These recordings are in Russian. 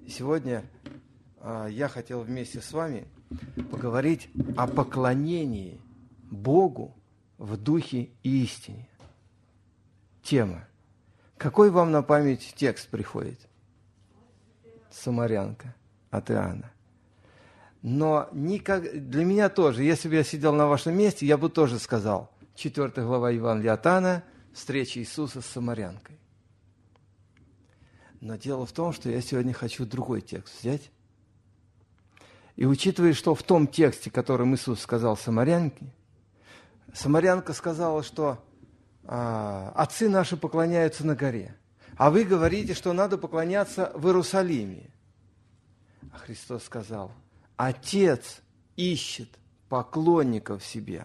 Сегодня я хотел вместе с вами поговорить о поклонении Богу в духе и истине. Тема. Какой вам на память текст приходит? Самарянка от Иоанна. Но для меня тоже, если бы я сидел на вашем месте, я бы тоже сказал, 4 глава Евангелия от Иоанна, встреча Иисуса с самарянкой. Но дело в том, что я сегодня хочу другой текст взять. И учитывая, что в том тексте, которым Иисус сказал самарянке, самарянка сказала, что отцы наши поклоняются на горе, а вы говорите, что надо поклоняться в Иерусалиме. А Христос сказал: Отец ищет поклонников себе,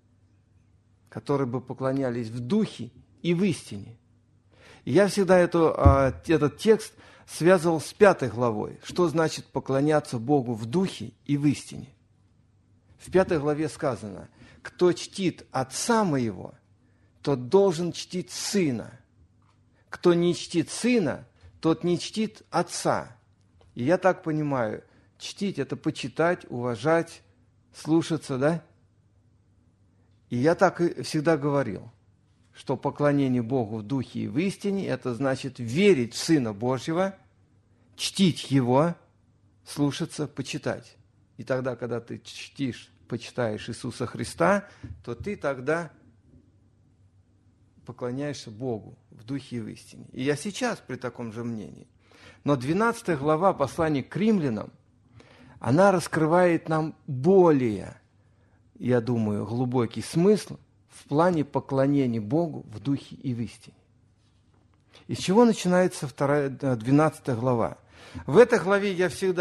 которые бы поклонялись в духе и в истине. И я всегда этот текст связывал с 5 главой. Что значит поклоняться Богу в духе и в истине? В 5 главе сказано: кто чтит Отца Моего, тот должен чтить Сына. Кто не чтит Сына, тот не чтит Отца. И я так понимаю, чтить – это почитать, уважать, слушаться, да? И я так и всегда говорил, что поклонение Богу в духе и в истине – это значит верить в Сына Божьего, чтить Его, слушаться, почитать. И тогда, когда ты чтишь, почитаешь Иисуса Христа, то ты тогда поклоняешься Богу в духе и в истине. И я сейчас при таком же мнении. Но 12 глава послания к римлянам, она раскрывает нам более, я думаю, глубокий смысл в плане поклонения Богу в духе и в истине. Из чего начинается 12 глава? В этой главе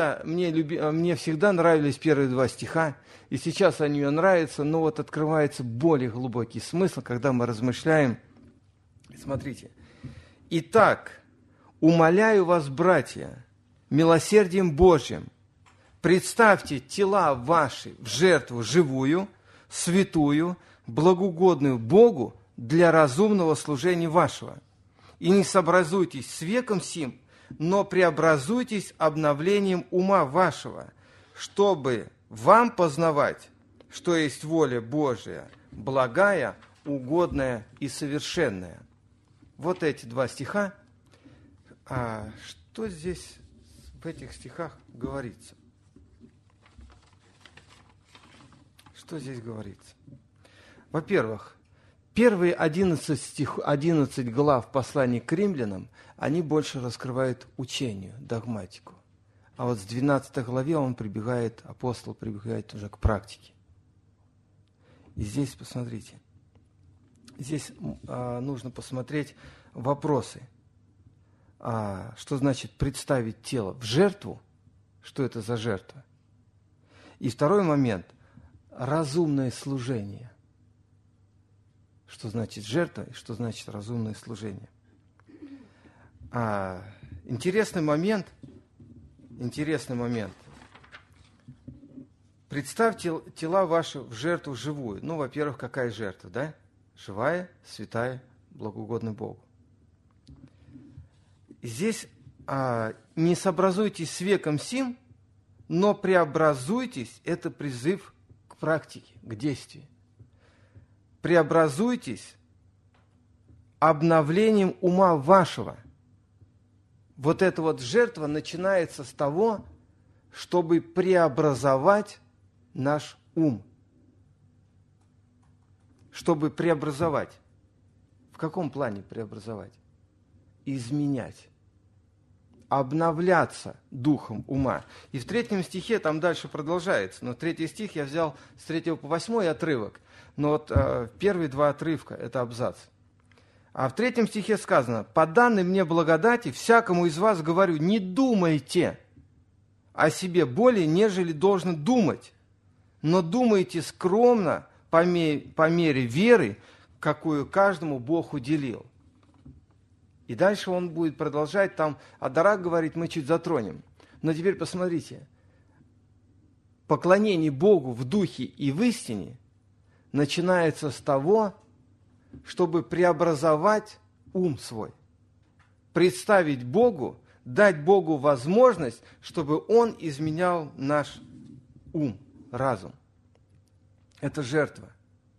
мне всегда нравились первые 2 стиха, и сейчас они мне нравятся, но вот открывается более глубокий смысл, когда мы размышляем. Смотрите. «Итак, умоляю вас, братья, милосердием Божьим, представьте тела ваши в жертву живую, святую, благоугодную Богу для разумного служения вашего. И не сообразуйтесь с веком сим, но преобразуйтесь обновлением ума вашего, чтобы вам познавать, что есть воля Божия, благая, угодная и совершенная». Вот эти 2 стиха. А что здесь в этих стихах говорится? Что здесь говорится? Во-первых, первые 11 глав послания к римлянам, они больше раскрывают учению, догматику. А вот с 12 главе апостол прибегает уже к практике. И здесь, посмотрите, здесь нужно посмотреть вопросы. Что значит представить тело в жертву? Что это за жертва? И второй момент – разумное служение. Что значит жертва и что значит разумное служение? Интересный момент. Представьте тела ваши в жертву живую. Ну, во-первых, какая жертва, да? Живая, святая, благоугодная Богу. Здесь не сообразуйтесь с веком сим, но преобразуйтесь, это призыв к практике, к действию. Преобразуйтесь обновлением ума вашего. Вот эта вот жертва начинается с того, чтобы преобразовать наш ум. Чтобы преобразовать. В каком плане преобразовать? Изменять. Обновляться духом ума. И в 3 стихе там дальше продолжается. Но 3 стих я взял с 3 по 8 отрывок. Но вот первые 2 отрывка – это абзац. А в 3 стихе сказано: «По данной мне благодати всякому из вас говорю, не думайте о себе более, нежели должно думать, но думайте скромно по мере веры, какую каждому Бог уделил». И дальше он будет продолжать там, о дарах говорить мы чуть затронем. Но теперь посмотрите. Поклонение Богу в духе и в истине начинается с того, чтобы преобразовать ум свой. Представить Богу дать Богу возможность, чтобы Он изменял наш ум, разум. Это жертва.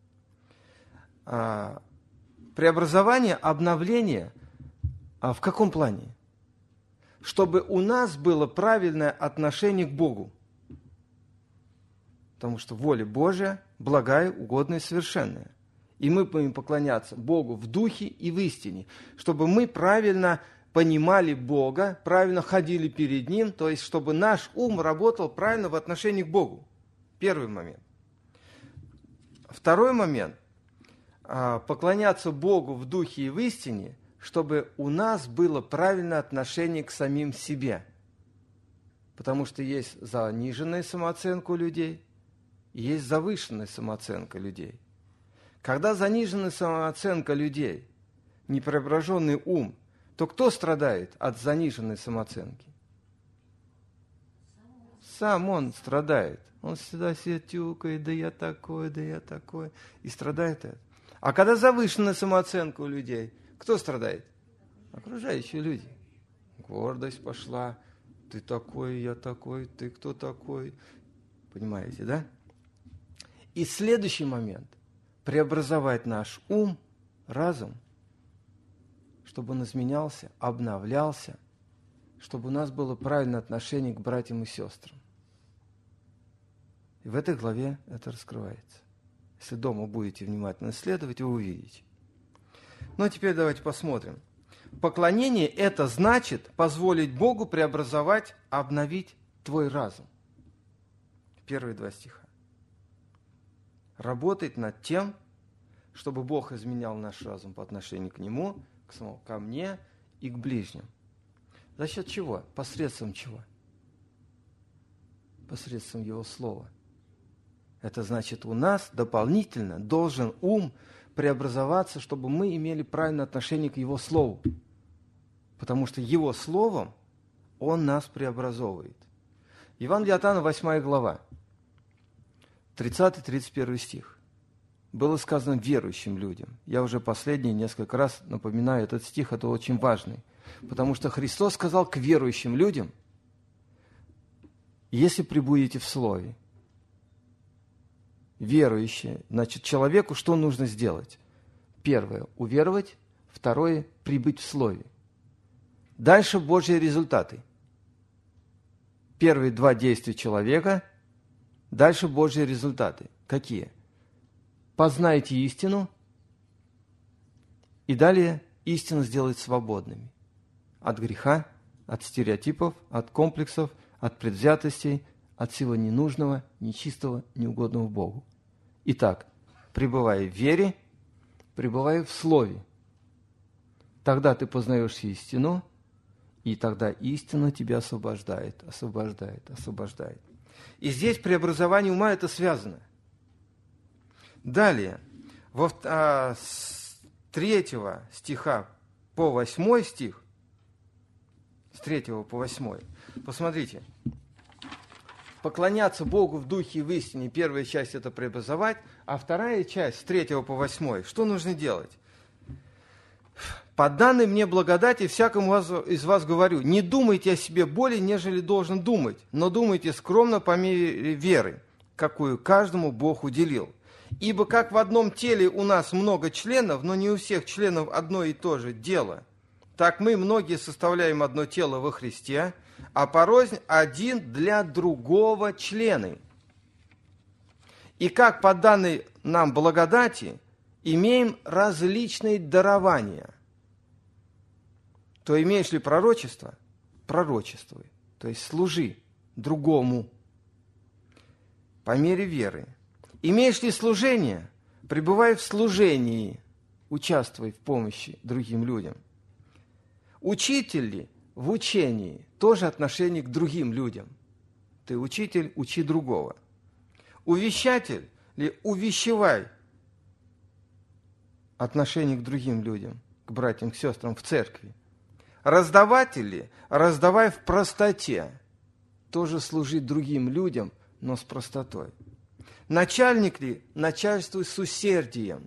Преобразование, обновление в каком плане? Чтобы у нас было правильное отношение к Богу. Потому что воля Божия благая, угодная и совершенная. И мы будем поклоняться Богу в духе и в истине, чтобы мы правильно понимали Бога, правильно ходили перед Ним, то есть чтобы наш ум работал правильно в отношении к Богу. Первый момент. Второй момент. Поклоняться Богу в духе и в истине, чтобы у нас было правильное отношение к самим себе. Потому что есть заниженная самооценка у людей, и есть завышенная самооценка людей. Когда заниженная самооценка людей, непреображенный ум, то кто страдает от заниженной самооценки? Сам он страдает. Он всегда себя тюкает, да я такой, и страдает это. А когда завышенная самооценка у людей, кто страдает? Окружающие люди. Гордость пошла, ты такой, я такой, ты кто такой? Понимаете, да? И следующий момент. Преобразовать наш ум, разум, чтобы он изменялся, обновлялся, чтобы у нас было правильное отношение к братьям и сестрам. И в этой главе это раскрывается. Если дома будете внимательно исследовать, вы увидите. Ну, а теперь давайте посмотрим. Поклонение – это значит позволить Богу преобразовать, обновить твой разум. Первые 2 стиха. Работать над тем, чтобы Бог изменял наш разум по отношению к Нему, ко мне и к ближним. За счет чего? Посредством чего? Посредством Его Слова. Это значит, у нас дополнительно должен ум преобразоваться, чтобы мы имели правильное отношение к Его Слову. Потому что Его Словом Он нас преобразовывает. Евангелие от Иоанна, 8 глава, 30-31 стих. Было сказано верующим людям. Я уже последние несколько раз напоминаю этот стих, это очень важный. Потому что Христос сказал к верующим людям, если пребудете в Слове, верующие, значит, человеку что нужно сделать? Первое – уверовать. Второе – прибыть в Слове. Дальше Божьи результаты. Первые 2 действия человека, дальше Божьи результаты. Какие? Познайте истину, и далее истину сделает свободными. От греха, от стереотипов, от комплексов, от предвзятостей, от всего ненужного, нечистого, неугодного Богу. Итак, пребывай в вере, пребывай в Слове. Тогда ты познаешь истину, и тогда истина тебя освобождает. И здесь преобразование ума это связано. Далее, с 3 стиха по 8 стих, с 3 по 8, посмотрите. Поклоняться Богу в духе и в истине, первая часть это преобразовать, а вторая часть, с 3 по 8, что нужно делать? «По данной мне благодати всякому из вас говорю, не думайте о себе более, нежели должен думать, но думайте скромно по мере веры, какую каждому Бог уделил. Ибо как в одном теле у нас много членов, но не у всех членов одно и то же дело, так мы многие составляем одно тело во Христе, а порознь один для другого члены. И как по данной нам благодати имеем различные дарования, то имеешь ли пророчество? Пророчествуй, то есть служи другому по мере веры. Имеешь ли служение? Пребывай в служении, участвуй в помощи другим людям. Учитель ли? В учении, тоже отношение к другим людям. Ты учитель, учи другого. Увещатель ли? Увещевай отношение к другим людям, к братьям, к сестрам в церкви. Раздаватель ли? Раздавай в простоте. Тоже служи другим людям, но с простотой. Начальник ли? Начальствуй с усердием.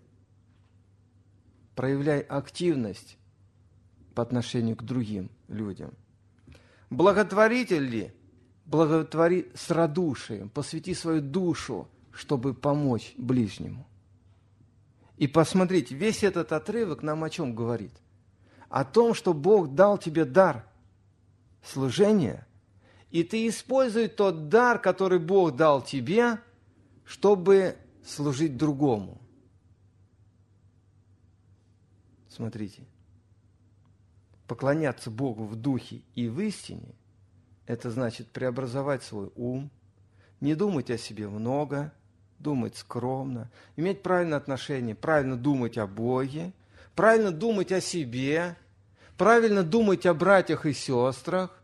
Проявляй активность по отношению к другим людям. Благотворитель ли? Благотвори с радушием, посвяти свою душу, чтобы помочь ближнему. И посмотрите, весь этот отрывок нам о чем говорит? О том, что Бог дал тебе дар служения, и ты используй тот дар, который Бог дал тебе, чтобы служить другому. Смотрите, поклоняться Богу в духе и в истине, это значит преобразовать свой ум, не думать о себе много, думать скромно, иметь правильное отношение, правильно думать о Боге, правильно думать о себе, правильно думать о братьях и сестрах,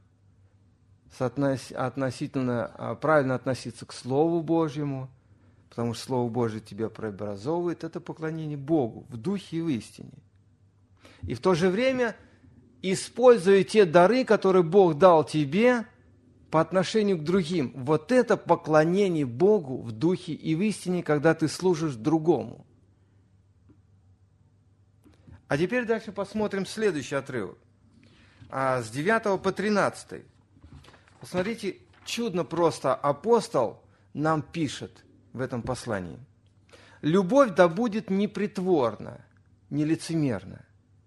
правильно относиться к Слову Божьему, потому что Слово Божье тебя преобразовывает, это поклонение Богу в духе и в истине. И в то же время используя те дары, которые Бог дал тебе по отношению к другим. Вот это поклонение Богу в духе и в истине, когда ты служишь другому. А теперь дальше посмотрим следующий отрывок. С 9 по 13. Посмотрите, чудно просто апостол нам пишет в этом послании. «Любовь да будет непритворна, нелицемерна.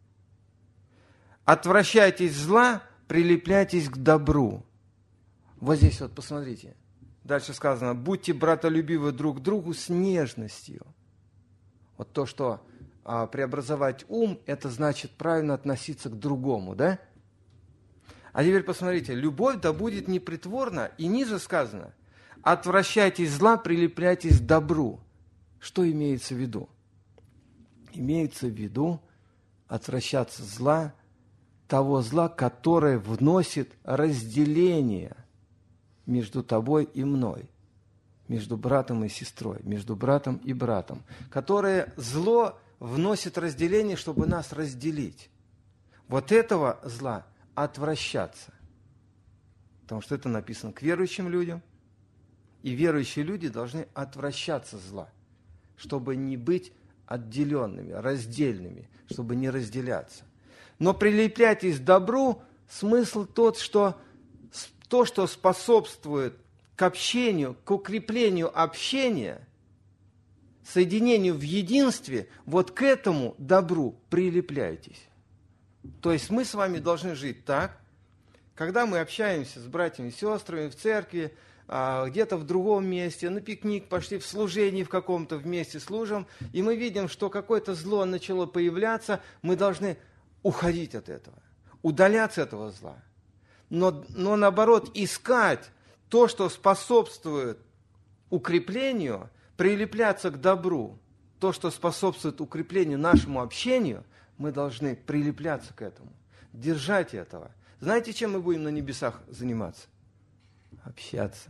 Отвращайтесь зла, прилепляйтесь к добру». Вот здесь вот посмотрите. Дальше сказано, будьте братолюбивы друг к другу с нежностью. Вот то, что преобразовать ум, это значит правильно относиться к другому, да? А теперь посмотрите, любовь да будет непритворна, и ниже сказано, отвращайтесь зла, прилепляйтесь к добру. Что имеется в виду? Имеется в виду отвращаться зла, того зла, которое вносит разделение между тобой и мной, между братом и сестрой, между братом и братом, которое зло вносит разделение, чтобы нас разделить. Вот этого зла отвращаться. Потому что это написано к верующим людям, и верующие люди должны отвращаться зла, чтобы не быть отделенными, раздельными, чтобы не разделяться. Но прилепляйтесь к добру, смысл тот, что то, что способствует к общению, к укреплению общения, соединению в единстве, вот к этому добру прилепляйтесь. То есть мы с вами должны жить так, когда мы общаемся с братьями и сестрами в церкви, где-то в другом месте, на пикник пошли, в служении в каком-то вместе служим, и мы видим, что какое-то зло начало появляться, мы должны уходить от этого, удаляться от этого зла. Но наоборот, искать то, что способствует укреплению, прилепляться к добру, то, что способствует укреплению нашему общению, мы должны прилепляться к этому, держать этого. Знаете, чем мы будем на небесах заниматься? Общаться.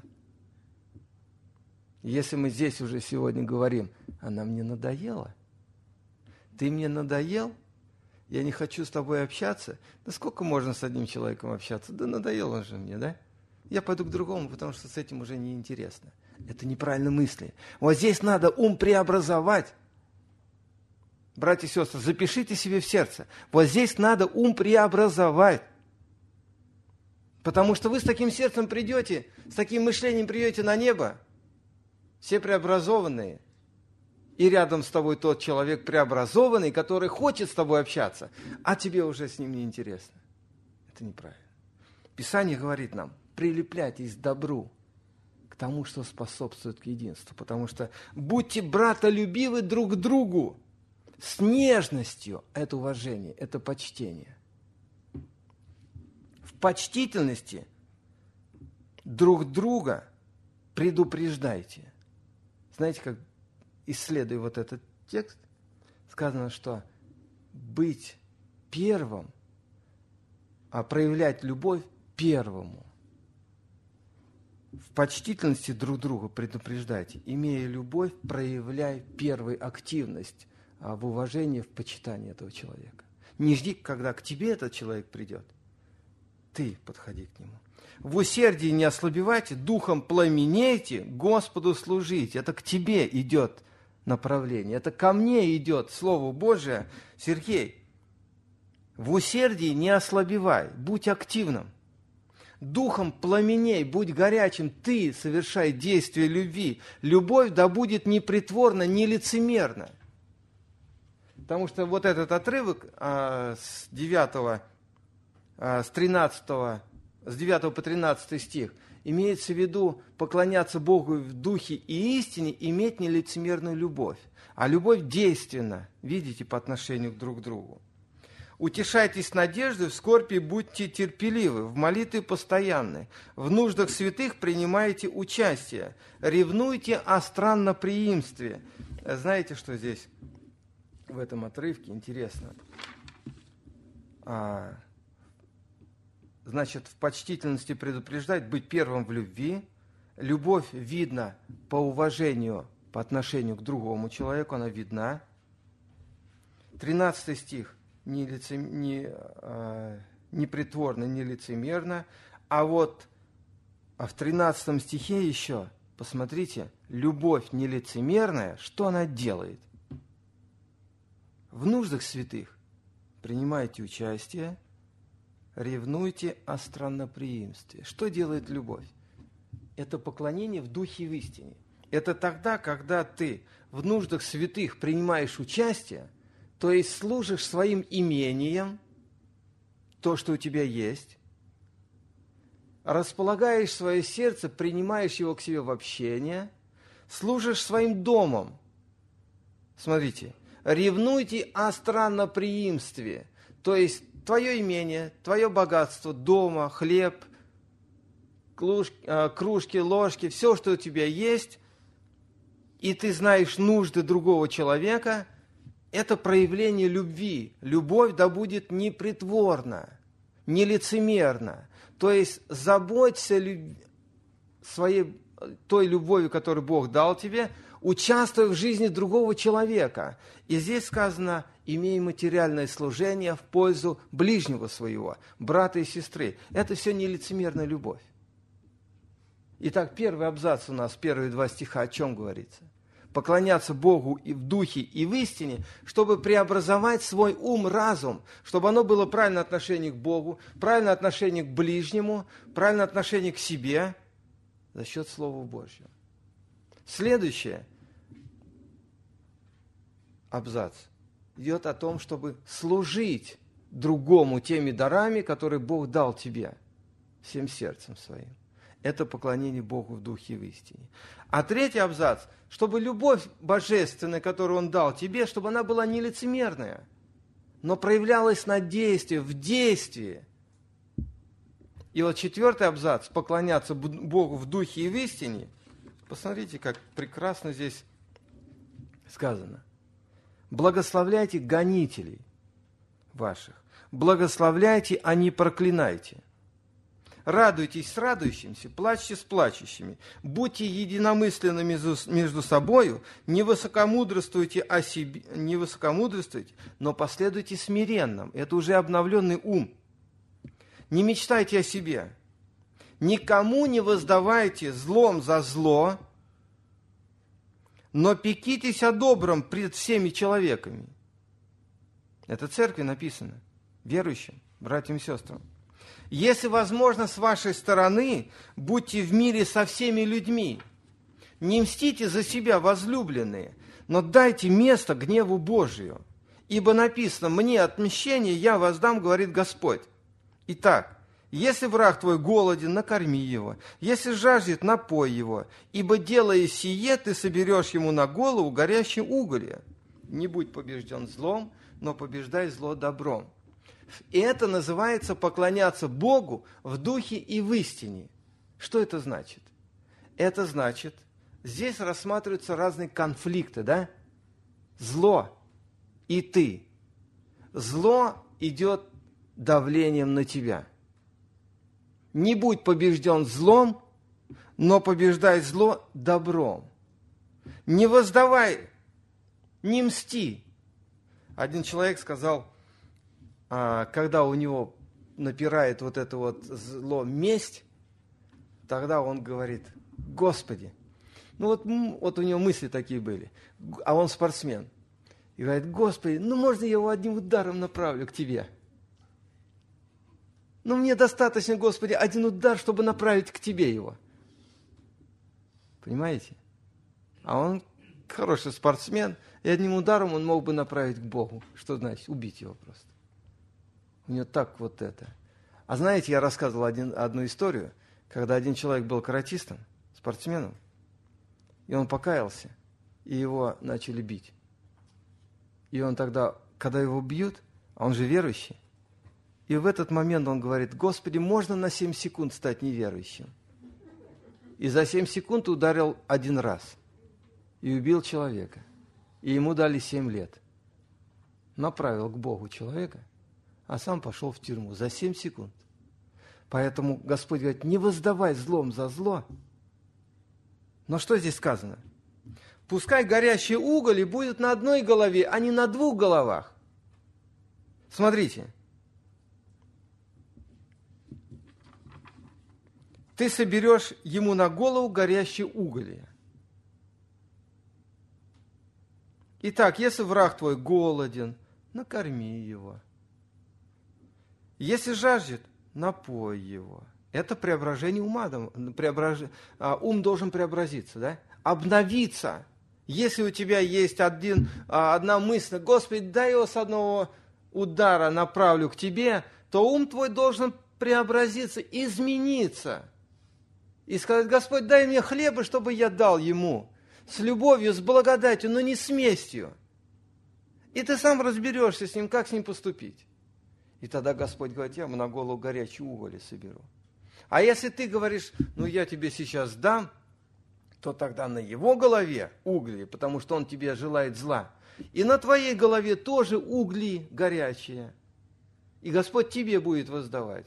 Если мы здесь уже сегодня говорим, она мне надоела, ты мне надоел, я не хочу с тобой общаться. Да сколько можно с одним человеком общаться? Да надоел он же мне, да? Я пойду к другому, потому что с этим уже неинтересно. Это неправильные мысли. Вот здесь надо ум преобразовать. Братья и сестры, запишите себе в сердце. Вот здесь надо ум преобразовать. Потому что вы с таким сердцем придете, с таким мышлением придете на небо, все преобразованные, и рядом с тобой тот человек преобразованный, который хочет с тобой общаться, а тебе уже с ним не интересно. Это неправильно. Писание говорит нам, прилепляйтесь к добру, к тому, что способствует к единству, потому что будьте братолюбивы друг к другу, с нежностью. Это уважение, это почтение. В почтительности друг друга предупреждайте. Знаете, как исследуя вот этот текст, сказано, что быть первым, а проявлять любовь первому. В почтительности друг друга предупреждайте. Имея любовь, проявляй первой активность в уважении, в почитании этого человека. Не жди, когда к тебе этот человек придет. Ты подходи к нему. В усердии не ослабевайте, духом пламенейте, Господу служите. Это к тебе идет направление. Это ко мне идет Слово Божие. Сергей, в усердии не ослабевай, будь активным. Духом пламеней, будь горячим, ты совершай действие любви. Любовь да будет не притворна, не лицемерна. Потому что вот этот отрывок с 9 по 13 стих имеется в виду поклоняться Богу в духе и истине, иметь нелицемерную любовь. А любовь действенна, видите, по отношению друг к другу. Утешайтесь надеждой, в скорби будьте терпеливы, в молитве постоянны, в нуждах святых принимайте участие, ревнуйте о странноприимстве. Знаете, что здесь в этом отрывке интересно? Значит, в почтительности предупреждать, быть первым в любви. Любовь видна по уважению, по отношению к другому человеку, она видна. 13 стих. Не притворно, не лицемерно. А вот в 13 стихе еще, посмотрите, любовь нелицемерная, что она делает? В нуждах святых принимайте участие, ревнуйте о странноприимстве. Что делает любовь? Это поклонение в духе и в истине. Это тогда, когда ты в нуждах святых принимаешь участие, то есть служишь своим имением, то, что у тебя есть, располагаешь свое сердце, принимаешь его к себе в общение, служишь своим домом. Смотрите, ревнуйте о странноприимстве, то есть твое имение, твое богатство, дома, хлеб, кружки, ложки, все, что у тебя есть, и ты знаешь нужды другого человека, это проявление любви. Любовь да будет не притворна, не лицемерна. То есть заботься своей той любовью, которую Бог дал тебе, участвуя в жизни другого человека. И здесь сказано, имей материальное служение в пользу ближнего своего, брата и сестры. Это все не лицемерная любовь. Итак, первый абзац у нас, первые 2 стиха о чем говорится? Поклоняться Богу и в духе, и в истине, чтобы преобразовать свой ум, разум, чтобы оно было правильное отношение к Богу, правильное отношение к ближнему, правильное отношение к себе за счет Слова Божьего. Следующее абзац идет о том, чтобы служить другому теми дарами, которые Бог дал тебе, всем сердцем своим. Это поклонение Богу в духе и в истине. А 3 абзац, чтобы любовь божественная, которую Он дал тебе, чтобы она была не лицемерная, но проявлялась на действии, в действии. И вот 4 абзац, поклоняться Богу в духе и в истине. Посмотрите, как прекрасно здесь сказано. Благословляйте гонителей ваших, благословляйте, а не проклинайте. Радуйтесь с радующимся, плачьте с плачущими. Будьте единомысленными между собою, не высокомудрствуйте о себе, не высокомудрствуйте, но последуйте смиренным. Это уже обновленный ум. Не мечтайте о себе. Никому не воздавайте злом за зло, но пекитесь о добром пред всеми человеками. Это церкви написано, верующим, братьям и сестрам. Если возможно, с вашей стороны, будьте в мире со всеми людьми. Не мстите за себя, возлюбленные, но дайте место гневу Божию. Ибо написано, мне отмщение я воздам, говорит Господь. Итак, если враг твой голоден, накорми его. Если жаждет, напой его. Ибо делая сие, ты соберешь ему на голову горящие уголья. Не будь побежден злом, но побеждай зло добром. И это называется поклоняться Богу в духе и в истине. Что это значит? Это значит, здесь рассматриваются разные конфликты, да? Зло и ты. Зло идет давлением на тебя. Не будь побежден злом, но побеждай зло добром. Не воздавай, не мсти. Один человек сказал, когда у него напирает вот это вот зло, месть, тогда он говорит, Господи, ну вот у него мысли такие были, а он спортсмен. И говорит, Господи, ну можно я его одним ударом направлю к Тебе? Ну, мне достаточно, Господи, один удар, чтобы направить к Тебе его. Понимаете? А он хороший спортсмен, и одним ударом он мог бы направить к Богу. Что значит? Убить его просто. У него так вот это. А знаете, я рассказывал одну историю, когда один человек был каратистом, спортсменом, и он покаялся, и его начали бить. И он тогда, когда его бьют, а он же верующий, и в этот момент он говорит: Господи, можно на 7 секунд стать неверующим? И за 7 секунд ударил один раз. И убил человека. И ему дали 7 лет. Направил к Богу человека, а сам пошел в тюрьму за 7 секунд. Поэтому Господь говорит: не воздавай злом за зло. Но что здесь сказано? Пускай горящий уголь и будет на одной голове, а не на 2 головах. Смотрите. Ты соберешь ему на голову горящие уголья. Итак, если враг твой голоден, накорми его. Если жаждет, напой его. Это преображение ума. Ум должен преобразиться, да? Обновиться. Если у тебя есть одна мысль: Господи, дай его с одного удара направлю к Тебе, то ум твой должен преобразиться, измениться. И сказать: Господь, дай мне хлеба, чтобы я дал ему. С любовью, с благодатью, но не с местью. И ты сам разберешься с ним, как с ним поступить. И тогда Господь говорит: я ему на голову горячие уголья соберу. А если ты говоришь: ну я тебе сейчас дам, то тогда на его голове угли, потому что он тебе желает зла. И на твоей голове тоже угли горячие. И Господь тебе будет воздавать.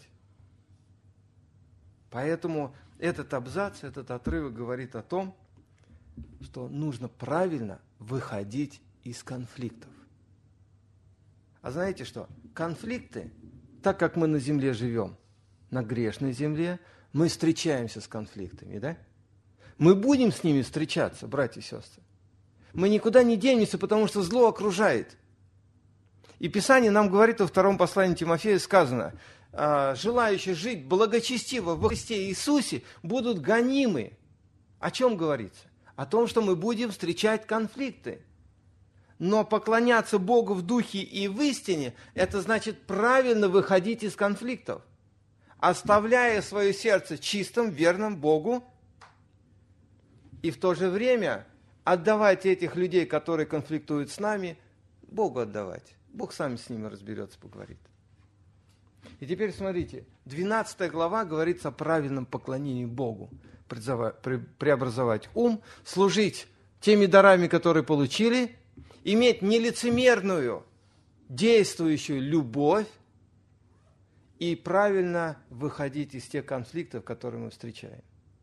Поэтому этот абзац, этот отрывок говорит о том, что нужно правильно выходить из конфликтов. А знаете что? Конфликты, так как мы на земле живем, на грешной земле, мы встречаемся с конфликтами, да? Мы будем с ними встречаться, братья и сестры. Мы никуда не денемся, потому что зло окружает. И Писание нам говорит во 2 послании Тимофею сказано: желающие жить благочестиво во Христе Иисусе будут гонимы. О чем говорится? О том, что мы будем встречать конфликты. Но поклоняться Богу в духе и в истине, это значит правильно выходить из конфликтов, оставляя свое сердце чистым, верным Богу, и в то же время отдавать этих людей, которые конфликтуют с нами, Богу отдавать. Бог сам с ними разберется, поговорит. И теперь смотрите, 12 глава говорится о правильном поклонении Богу. Преобразовать ум, служить теми дарами, которые получили, иметь нелицемерную, действующую любовь и правильно выходить из тех конфликтов, которые мы встречаем.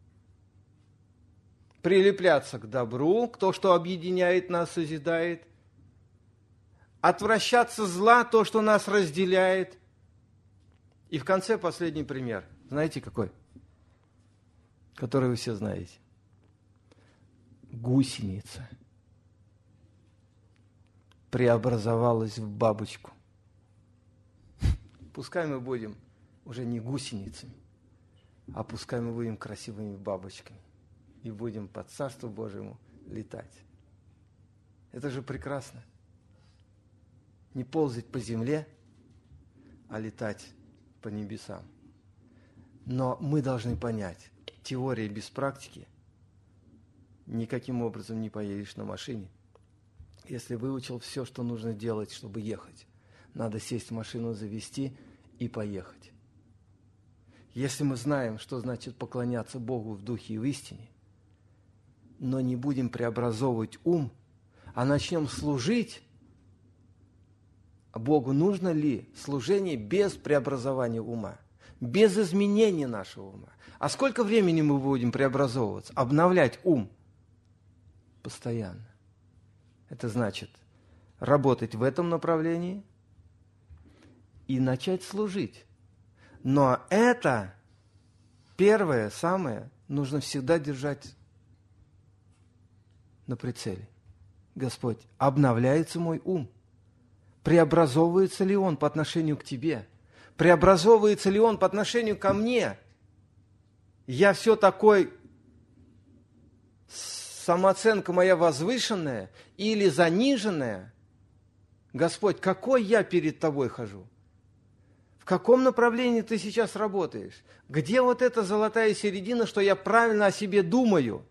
Прилепляться к добру, к тому, что объединяет нас, созидает. Отвращаться зла, то, что нас разделяет. И в конце последний пример. Знаете какой? Который вы все знаете. Гусеница преобразовалась в бабочку. Пускай мы будем уже не гусеницами, а пускай мы будем красивыми бабочками и будем по Царству Божьему летать. Это же прекрасно. Не ползать по земле, а летать по небесам. Но мы должны понять, теория без практики никаким образом не поедешь на машине. Если выучил все, что нужно делать, чтобы ехать, надо сесть в машину, завести и поехать. Если мы знаем, что значит поклоняться Богу в духе и в истине, но не будем преобразовывать ум, а начнем служить, Богу нужно ли служение без преобразования ума, без изменения нашего ума? А сколько времени мы будем преобразовываться, обновлять ум? Постоянно. Это значит работать в этом направлении и начать служить. Но это первое, самое, нужно всегда держать на прицеле. Господь, обновляется мой ум? Преобразовывается ли он по отношению к Тебе? Преобразовывается ли он по отношению ко мне? Я все такой, самооценка моя возвышенная или заниженная? Господь, какой я перед Тобой хожу? В каком направлении Ты сейчас работаешь? Где вот эта золотая середина, что я правильно о себе думаю?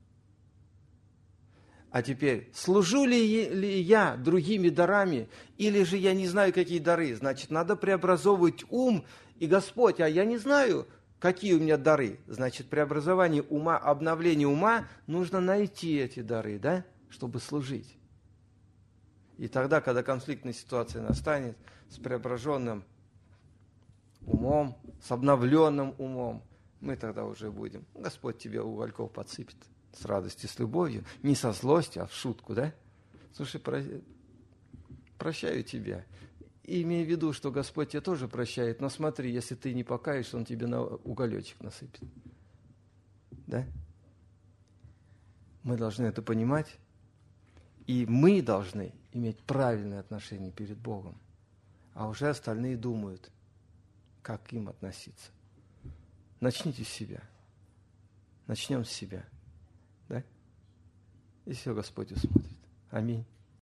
А теперь, служу ли я другими дарами, или же я не знаю, какие дары? Значит, надо преобразовывать ум. И Господь, а я не знаю, какие у меня дары. Значит, преобразование ума, обновление ума, нужно найти эти дары, да, чтобы служить. И тогда, когда конфликтная ситуация настанет, с преображенным умом, с обновленным умом, мы тогда уже будем. Господь тебе угольков подсыпет. С радостью, с любовью, не со злостью, а в шутку, да? Слушай, прощаю тебя. И имея в виду, что Господь тебя тоже прощает, но смотри, если ты не покаешься, Он тебе на уголечек насыпет. Да? Мы должны это понимать, и мы должны иметь правильное отношение перед Богом, а уже остальные думают, как им относиться. Начните с себя. Начнем с себя. Да? И все Господь усмотрит. Аминь.